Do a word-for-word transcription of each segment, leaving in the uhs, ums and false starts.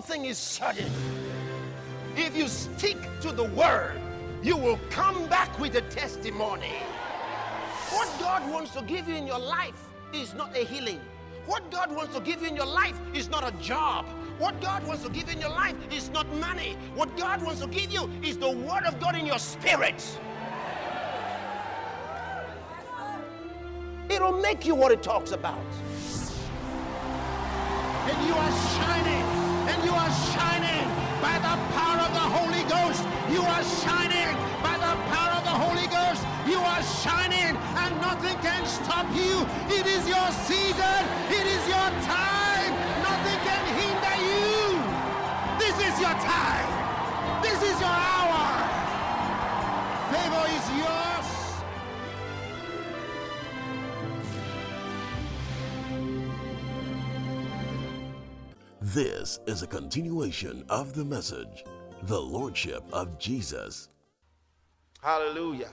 thing is certain. If you stick to the word, you will come back with a testimony. What God wants to give you in your life is not a healing. What God wants to give you in your life is not a job. What God wants to give you in your life is not money. What God wants to give you is the word of God in your spirit. It'll make you what it talks about. And you are shining, and you are shining by the power of the Holy Ghost. You are shining by the power of the Holy Ghost. You are shining, and nothing can stop you. It is your season. It is your time. Nothing can hinder you. This is your time. This is your hour. Favor is yours. This is a continuation of the message, the Lordship of Jesus. Hallelujah.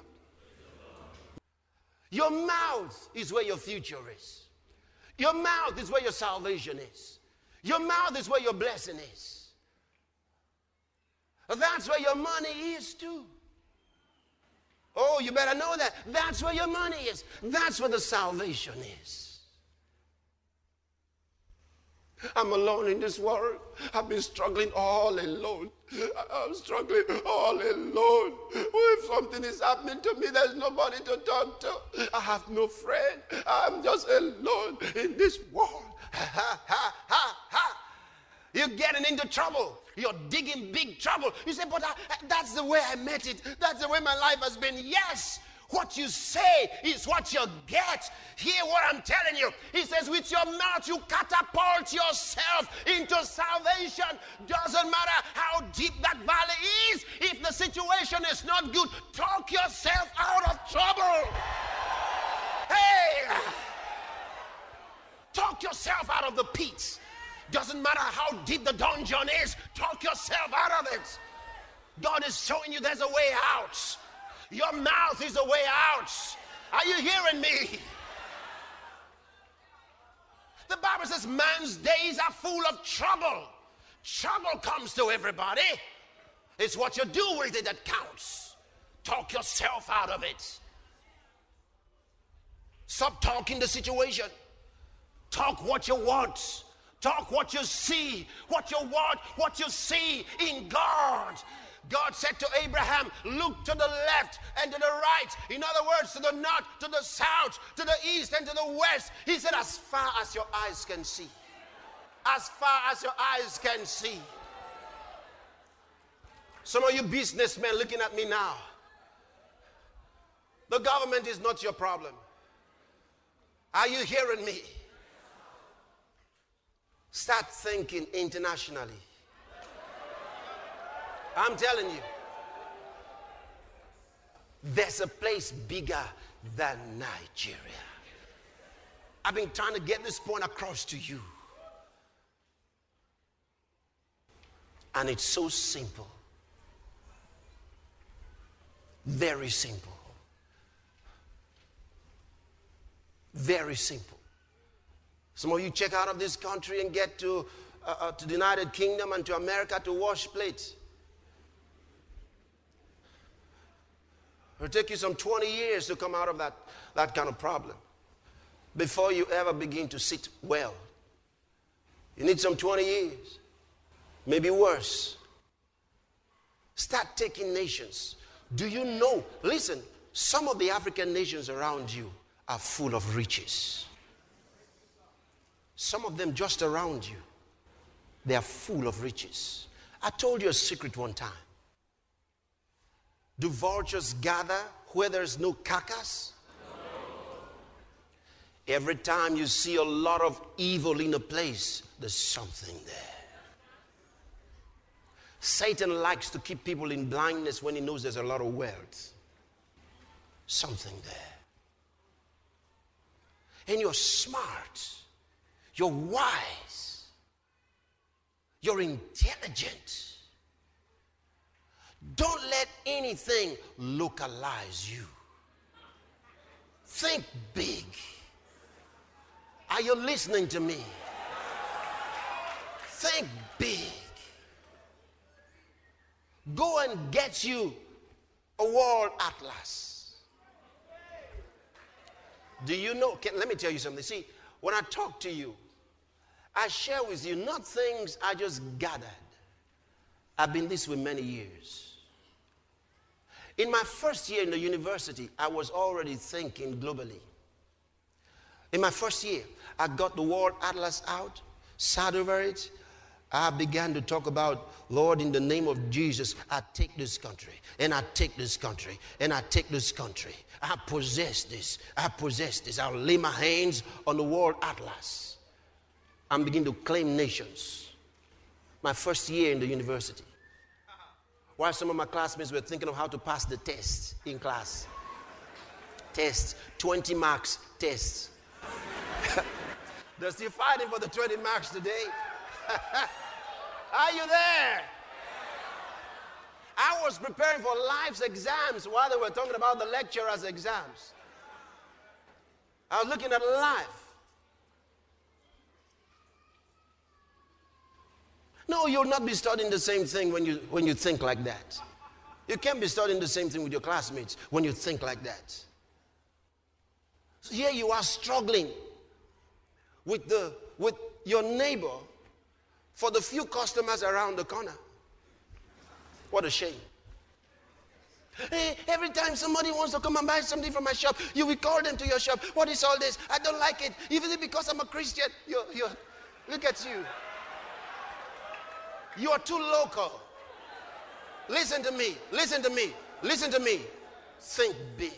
Your mouth is where your future is. Your mouth is where your salvation is. Your mouth is where your blessing is. That's where your money is too. Oh, you better know that. That's where your money is. That's where the salvation is. I'm alone in this world. I've been struggling all alone. I'm struggling all alone. If something is happening to me, there's nobody to talk to. I have no friend. I'm just alone in this world. Ha, ha, ha, ha. You're getting into trouble. You're digging big trouble. You say, but I, that's the way I met it. That's the way my life has been. Yes. What you say is what you get. Hear what I'm telling you. He says, with your mouth you catapult yourself into salvation. Doesn't matter how deep that valley is. If the situation is not good, talk yourself out of trouble. Hey! Talk yourself out of the pit. Doesn't matter how deep the dungeon is. Talk yourself out of it. God is showing you there's a way out. Your mouth is a way out. Are you hearing me? The Bible says man's days are full of trouble. Trouble comes to everybody. It's what you do with it that counts. Talk yourself out of it. Stop talking the situation. Talk what you want. Talk what you see. What you want, what you see in God. God said to Abraham, look to the left and to the right. In other words, to the north, to the south, to the east and to the west. He said, as far as your eyes can see. As far as your eyes can see. Some of you businessmen looking at me now. The government is not your problem. Are you hearing me? Start thinking internationally. I'm telling you, there's a place bigger than Nigeria. I've been trying to get this point across to you. And it's so simple. Very simple. Very simple. Some of you check out of this country and get to, uh, uh, to the United Kingdom and to America to wash plates. It'll take you some twenty years to come out of that, that kind of problem before you ever begin to sit well. You need some twenty years, maybe worse. Start taking nations. Do you know, listen, some of the African nations around you are full of riches. Some of them just around you, they are full of riches. I told you a secret one time. Do vultures gather where there's no carcass? No. Every time you see a lot of evil in a place, there's something there. Satan likes to keep people in blindness when he knows there's a lot of wealth. Something there. And you're smart. You're wise. You're intelligent. Don't let anything localize you. Think big. Are you listening to me? Think big. Go and get you a world atlas. Do you know? Can, let me tell you something. See, when I talk to you, I share with you not things I just gathered. I've been this way many years. In my first year in the university, I was already thinking globally. In my first year, I got the World Atlas out, sat over it. I began to talk about, Lord, in the name of Jesus, I take this country, and I take this country, and I take this country. I possess this. I possess this. I'll lay my hands on the World Atlas and begin to claim nations. My first year in the university. While some of my classmates were thinking of how to pass the test in class. Test, twenty marks test. They're still fighting for the twenty marks today. Are you there? I was preparing for life's exams while they were talking about the lecturer's exams. I was looking at life. No, you'll not be studying the same thing when you, when you think like that. You can't be studying the same thing with your classmates when you think like that. So here you are struggling with, the, with your neighbor for the few customers around the corner. What a shame. Hey, every time somebody wants to come and buy something from my shop, you will call them to your shop. What is all this? I don't like it. Even because I'm a Christian. You're, you're, look at you. You are too local. Listen to me. Listen to me. Listen to me. Think big.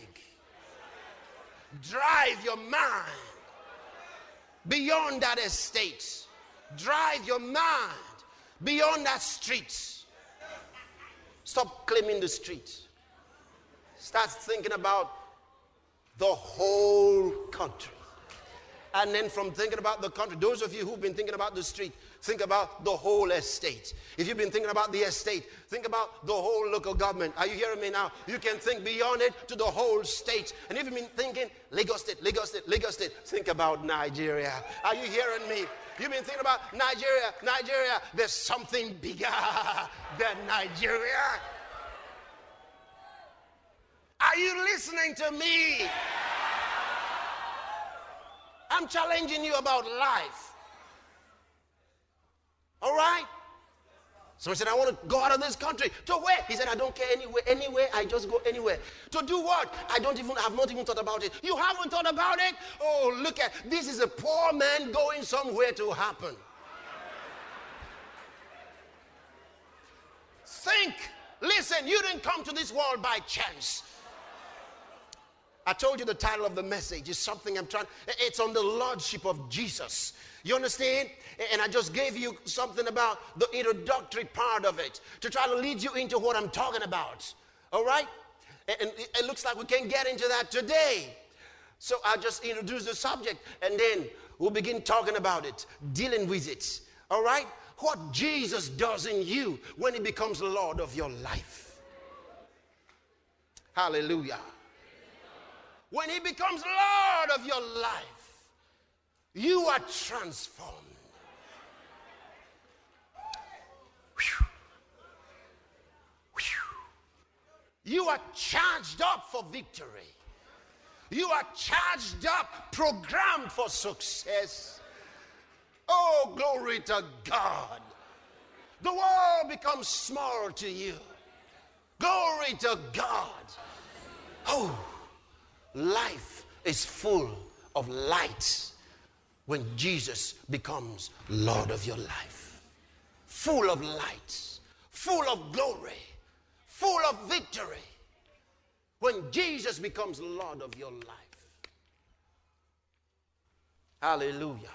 Drive your mind beyond that estate. Drive your mind beyond that street. Stop claiming the street. Start thinking about the whole country. And then from thinking about the country, those of you who've been thinking about the street, think about the whole estate. If you've been thinking about the estate, think about the whole local government. Are you hearing me now? You can think beyond it to the whole state. And if you've been thinking Lagos State, Lagos State, Lagos State, think about Nigeria. Are you hearing me? You've been thinking about Nigeria, Nigeria. There's something bigger than Nigeria. Are you listening to me? I'm challenging you about life. All right? Someone said, I want to go out of this country. To where? He said, I don't care anywhere. Anywhere, I just go anywhere. To do what? I don't even, have not even thought about it. You haven't thought about it? Oh, look at, this is a poor man going somewhere to happen. Think. Listen, you didn't come to this world by chance. I told you the title of the message is something I'm trying, it's on the Lordship of Jesus. You understand? And I just gave you something about the introductory part of it to try to lead you into what I'm talking about. All right? And it looks like we can get into that today. So I'll just introduce the subject and then we'll begin talking about it, dealing with it. All right? What Jesus does in you when he becomes the Lord of your life. Hallelujah. When he becomes Lord of your life, you are transformed. Whew. Whew. You are charged up for victory. You are charged up, programmed for success. Oh, glory to God. The world becomes small to you. Glory to God. Oh. Life is full of light when Jesus becomes Lord of your life. Full of light, full of glory, full of victory when Jesus becomes Lord of your life. Hallelujah.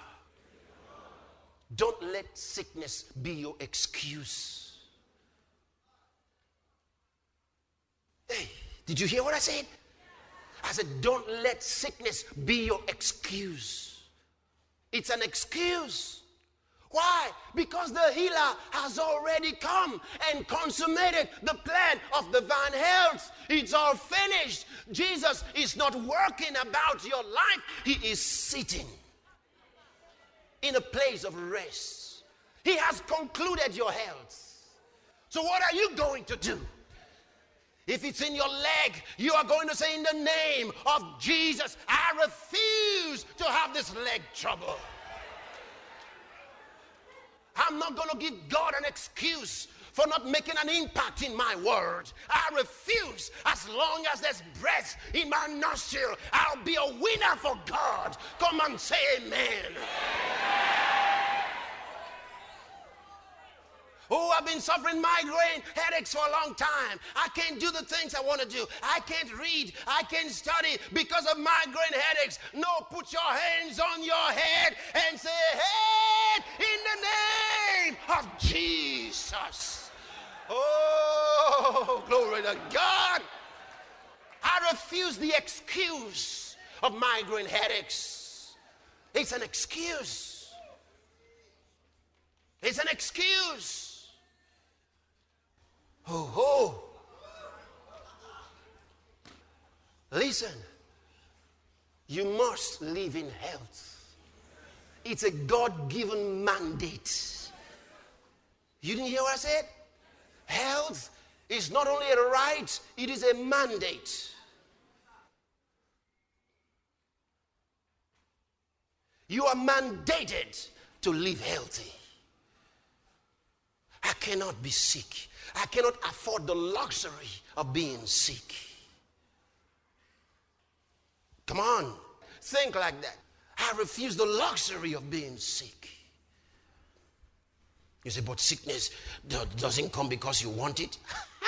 Don't let sickness be your excuse. Hey, did you hear what I said? I said, don't let sickness be your excuse. It's an excuse. Why? Because the healer has already come and consummated the plan of divine health. It's all finished. Jesus is not working about your life. He is sitting in a place of rest. He has concluded your health. So what are you going to do? If it's in your leg, you are going to say, in the name of Jesus, I refuse to have this leg trouble. I'm not going to give God an excuse for not making an impact in my world. I refuse. As long as there's breath in my nostril, I'll be a winner for God. Come and say amen. Oh, I've been suffering migraine headaches for a long time. I can't do the things I want to do. I can't read. I can't study because of migraine headaches. No, put your hands on your head and say, head in the name of Jesus. Oh, glory to God. I refuse the excuse of migraine headaches. It's an excuse. It's an excuse. Oh, oh. Listen, you must live in health. It's a God-given mandate. You didn't hear what I said? Health is not only a right, it is a mandate. You are mandated to live healthy. I cannot be sick. I cannot afford the luxury of being sick. Come on, think like that. I refuse the luxury of being sick. You say, but sickness doesn't come because you want it.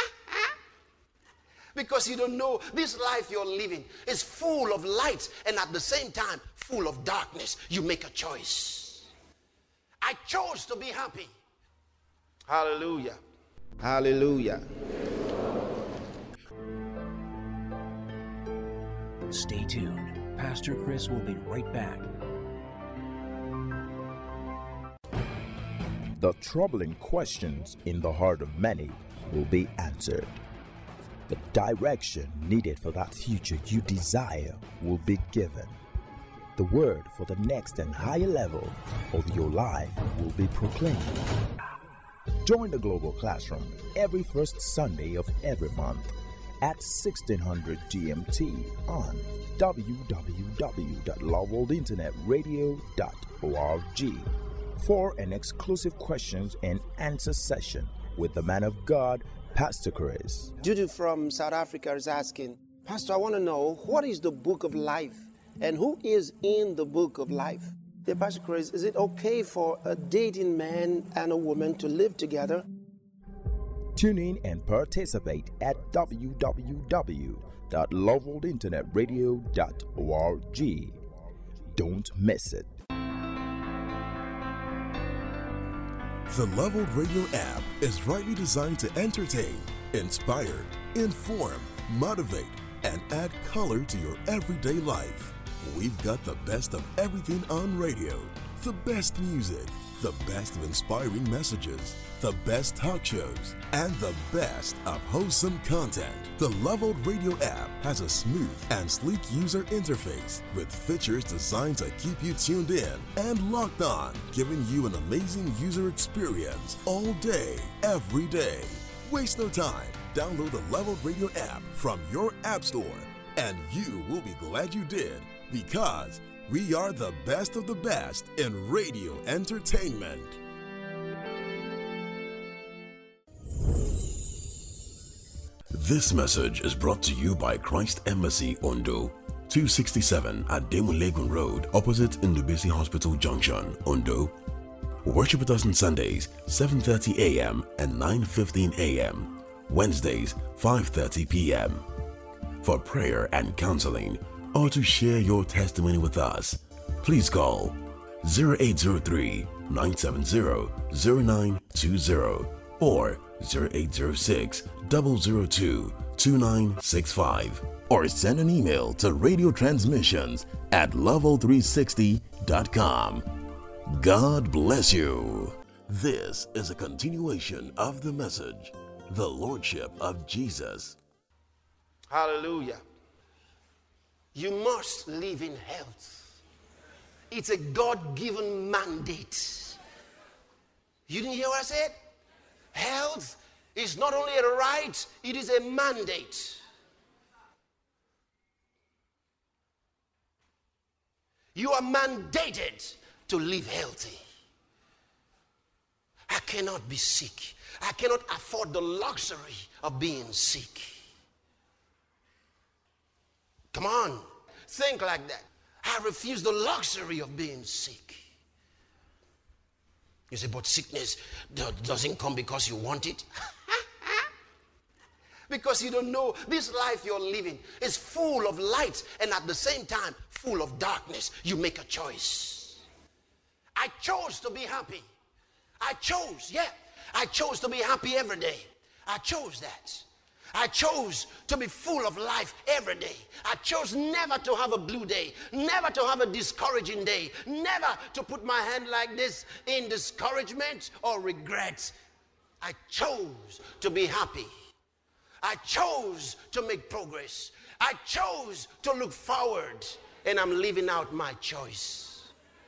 Because you don't know this life you're living is full of light and at the same time full of darkness. You make a choice. I chose to be happy. Hallelujah. Hallelujah. Stay tuned. Pastor Chris will be right back. The troubling questions in the heart of many will be answered. The direction needed for that future you desire will be given. The word for the next and higher level of your life will be proclaimed. Join the Global Classroom every first Sunday of every month at sixteen hundred G M T on w w w dot love world internet radio dot org for an exclusive questions and answer session with the man of God, Pastor Chris. Judy from South Africa is asking, Pastor, I want to know, what is the book of life and who is in the book of life? Yeah, Pastor Chris, is it okay for a dating man and a woman to live together? Tune in and participate at w w w dot love world internet radio dot org. Don't miss it. The Leveled Radio app is rightly designed to entertain, inspire, inform, motivate, and add color to your everyday life. We've got the best of everything on radio, the best music, the best of inspiring messages, the best talk shows, and the best of wholesome content. The Leveled Radio app has a smooth and sleek user interface with features designed to keep you tuned in and locked on, giving you an amazing user experience all day, every day. Waste no time. Download the Leveled Radio app from your app store, and you will be glad you did, because we are the best of the best in radio entertainment. This message is brought to you by Christ Embassy Ondo, two sixty-seven at Demulegun Road, opposite Ndubisi Hospital Junction, Ondo. Worship with us on Sundays, seven thirty a m and nine fifteen a m Wednesdays, five thirty p m For prayer and counseling, or to share your testimony with us, please call zero eight zero three, nine seven zero, zero nine two zero or zero eight zero six, zero zero two, two nine six five, or send an email to radio transmissions at level three sixty dot com. God bless you. This is a continuation of the message, the Lordship of Jesus. Hallelujah. You must live in health. It's a God-given mandate. You didn't hear what I said? Health It's not only a right, it is a mandate. You are mandated to live healthy. I cannot be sick. I cannot afford the luxury of being sick. Come on, think like that. I refuse the luxury of being sick. You say, but sickness doesn't come because you want it. Because you don't know this life you're living is full of light and at the same time full of darkness. You make a choice. I chose to be happy. I chose, yeah. I chose to be happy every day. I chose that. I chose to be full of life every day. I chose never to have a blue day, never to have a discouraging day, never to put my hand like this in discouragement or regret. I chose to be happy. I chose to make progress. I chose to look forward, and I'm living out my choice.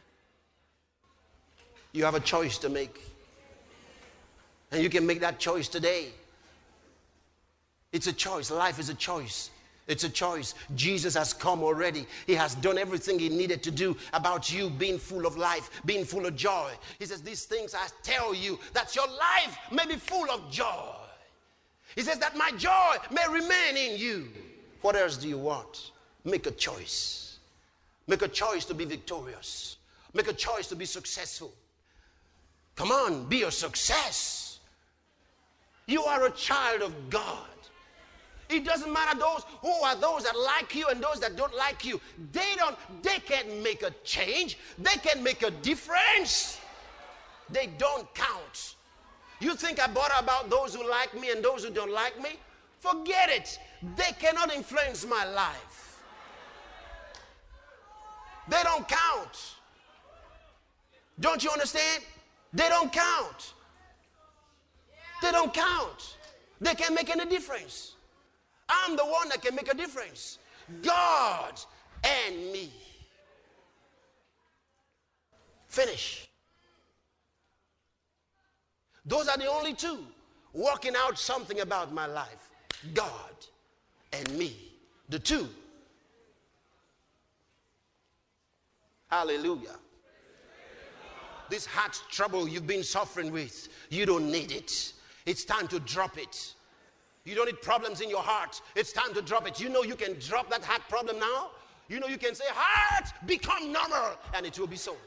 You have a choice to make, and you can make that choice today. It's a choice. Life is a choice. It's a choice. Jesus has come already. He has done everything he needed to do about you being full of life, being full of joy. He says, these things I tell you, that your life may be full of joy. He says that my joy may remain in you. What else do you want? Make a choice. Make a choice to be victorious. Make a choice to be successful. Come on, be a success. You are a child of God. It doesn't matter those who are those that like you and those that don't like you. They don't, they can't make a change. They can make a difference. They don't count. You think I bother about those who like me and those who don't like me? Forget it. They cannot influence my life. They don't count. Don't you understand? They don't count. They don't count. They can't make any difference. I'm the one that can make a difference. God and me. Finish. Those are the only two working out something about my life. God and me. The two. Hallelujah. This heart trouble you've been suffering with, you don't need it. It's time to drop it. You don't need problems in your heart. It's time to drop it. You know you can drop that heart problem now. You know you can say, heart, become normal, and it will be so.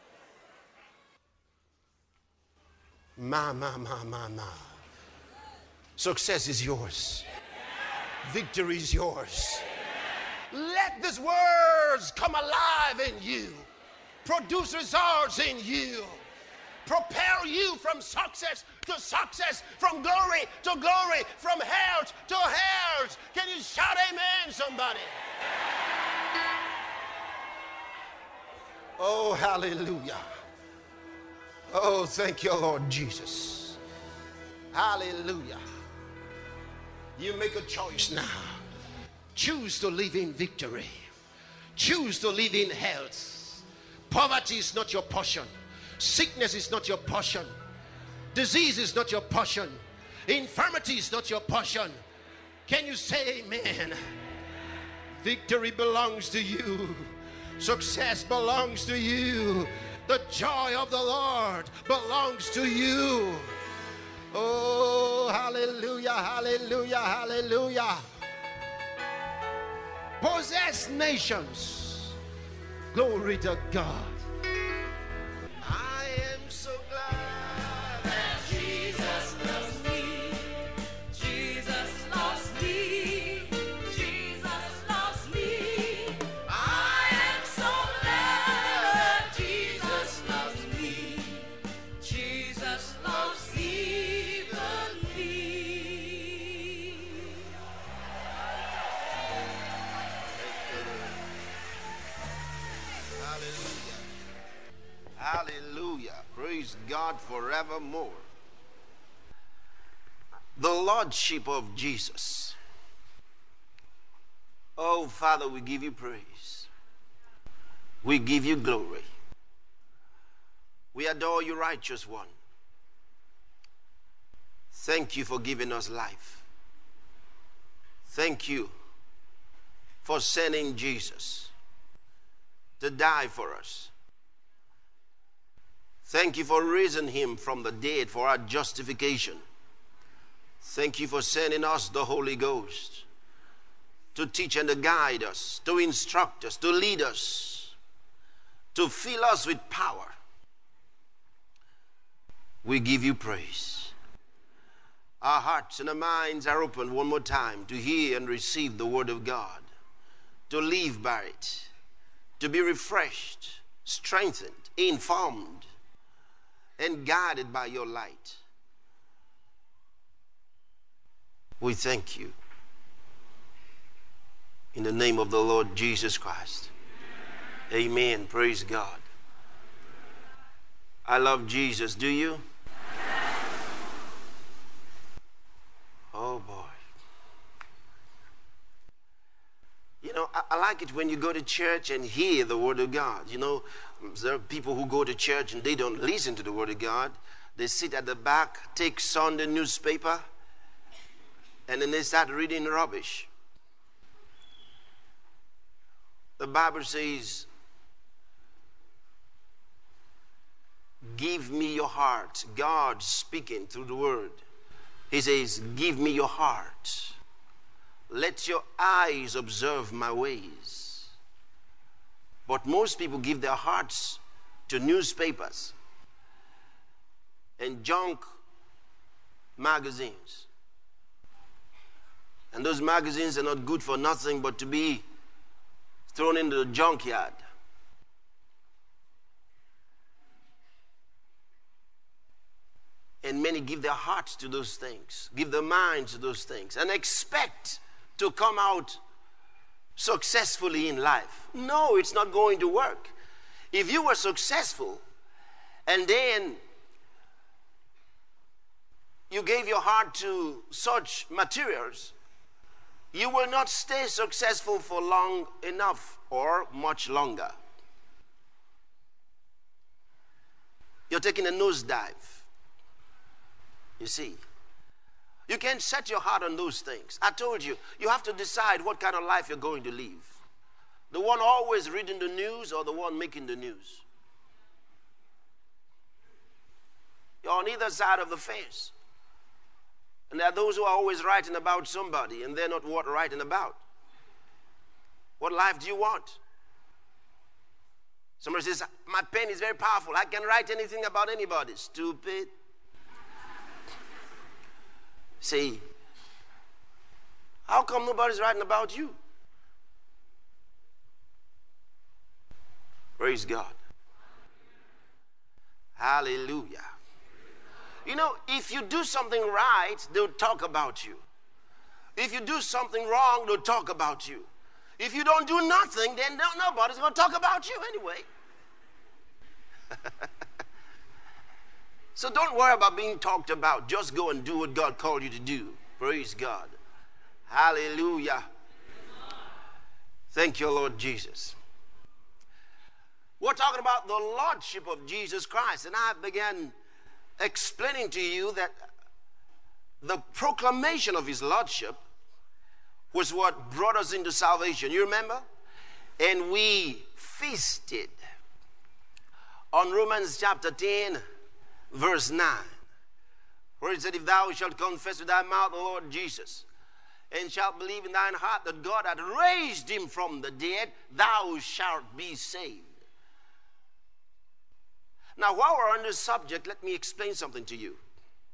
Ma, ma, ma, ma, ma. Success is yours. Victory is yours. Let these words come alive in you. Produce results in you. Propel you from success to success, from glory to glory, from health to health. Can you shout amen, somebody? Oh, hallelujah. Oh, thank you, Lord Jesus. Hallelujah. You make a choice now. Choose to live in victory. Choose to live in health. Poverty is not your portion. Sickness is not your portion. Disease is not your portion. Infirmity is not your portion. Can you say amen? Victory belongs to you. Success belongs to you. The joy of the Lord belongs to you. Oh, hallelujah, hallelujah, hallelujah. Possess nations. Glory to God. I am so glad that Jesus loves me. Jesus loves me. Jesus loves me. I am so glad that Jesus loves me. Jesus loves even me. Hallelujah. Hallelujah. Praise God forevermore. The Lordship of Jesus. Oh, Father, we give you praise. We give you glory. We adore you, righteous one. Thank you for giving us life. Thank you for sending Jesus to die for us. Thank you for raising him from the dead for our justification. Thank you for sending us the Holy Ghost to teach and to guide us, to instruct us, to lead us, to fill us with power. We give you praise. Our hearts and our minds are open one more time to hear and receive the word of God, to live by it, to be refreshed, strengthened, informed, and guided by your light. We thank you. In the name of the Lord Jesus Christ. Amen. Praise God. I love Jesus. Do you? Oh boy. You know, I, I like it when you go to church and hear the word of God. You know, there are people who go to church and they don't listen to the word of God. They sit at the back, take Sunday newspaper, and then they start reading rubbish. The Bible says, give me your heart. God speaking through the word. He says, give me your heart. Let your eyes observe my ways. But most people give their hearts to newspapers and junk magazines. And those magazines are not good for nothing but to be thrown into the junkyard. And many give their hearts to those things, give their minds to those things, and expect to come out successfully in life. No, it's not going to work. If you were successful and then you gave your heart to such materials, you will not stay successful for long enough or much longer. You're taking a nosedive. You see, you can't set your heart on those things. I told you, you have to decide what kind of life you're going to live. The one always reading the news or the one making the news? You're on either side of the fence. And there are those who are always writing about somebody and they're not what writing about. What life do you want? Somebody says, my pen is very powerful. I can write anything about anybody. Stupid. See, how come nobody's writing about you? Praise God. Hallelujah. You know, if you do something right, they'll talk about you. If you do something wrong, they'll talk about you. If you don't do nothing, then nobody's going to talk about you anyway. So don't worry about being talked about. Just go and do what God called you to do. Praise God. Hallelujah. Thank you, Lord Jesus. We're talking about the Lordship of Jesus Christ. And I began explaining to you that the proclamation of his Lordship was what brought us into salvation. You remember? And we feasted on Romans chapter ten, verse nine, where it said, if thou shalt confess with thy mouth the Lord Jesus, and shalt believe in thine heart that God hath raised him from the dead, thou shalt be saved. Now, while we're on this subject, let me explain something to you.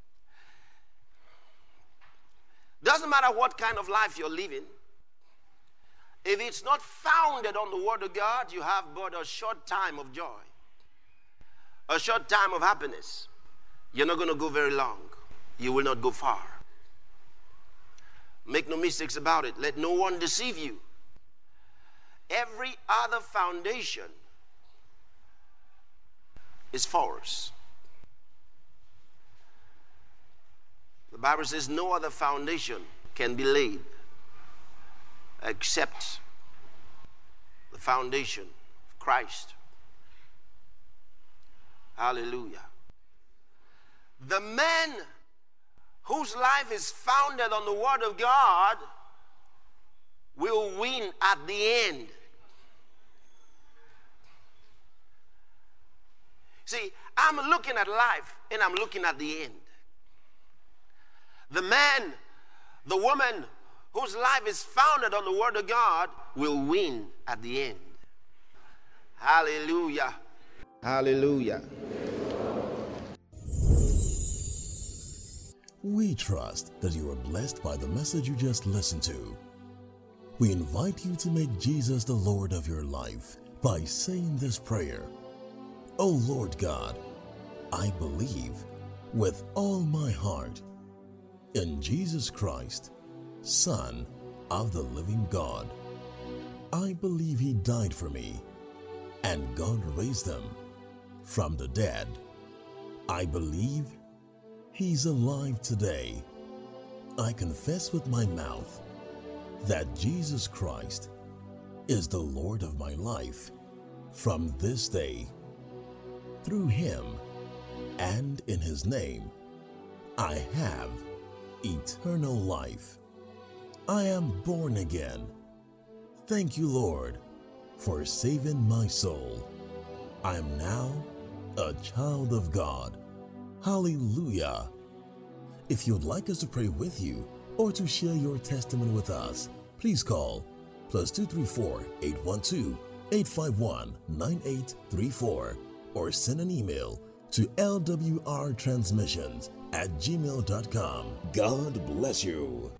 Doesn't matter what kind of life you're living, if it's not founded on the Word of God, you have but a short time of joy, a short time of happiness. You're not going to go very long. You will not go far. Make no mistakes about it. Let no one deceive you. Every other foundation is false. The Bible says no other foundation can be laid except the foundation of Christ. Hallelujah. The man whose life is founded on the Word of God will win at the end. See, I'm looking at life and I'm looking at the end. The man, the woman whose life is founded on the Word of God will win at the end. Hallelujah. Hallelujah. We trust that you are blessed by the message you just listened to. We invite you to make Jesus the Lord of your life by saying this prayer. O Lord God, I believe with all my heart in Jesus Christ, Son of the living God. I believe He died for me and God raised Him from the dead. I believe He's alive today. I confess with my mouth that Jesus Christ is the Lord of my life from this day. Through Him and in His name, I have eternal life. I am born again. Thank you, Lord, for saving my soul. I am now a child of God. Hallelujah. If you'd like us to pray with you or to share your testimony with us, please call plus two three four, eight one two, eight five one, nine eight three four or send an email to l w r transmissions at gmail dot com. God bless you.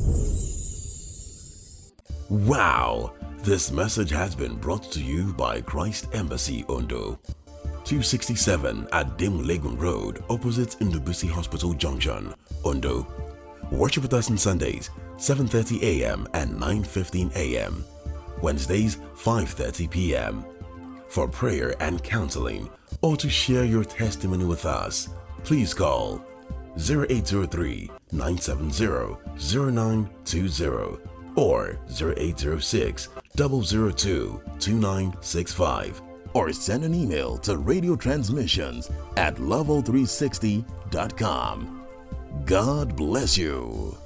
Wow! This message has been brought to you by Christ Embassy Ondo, two sixty-seven at Demulegun Road, opposite Ndubisi Hospital Junction, Ondo. Worship with us on Sundays, seven thirty a m and nine fifteen a m Wednesdays, five thirty p m For prayer and counseling or to share your testimony with us, please call zero eight zero three, nine seven zero, zero nine two zero or zero eight zero six, zero zero two, two nine six five or send an email to radio transmissions at level three sixty dot com. God bless you.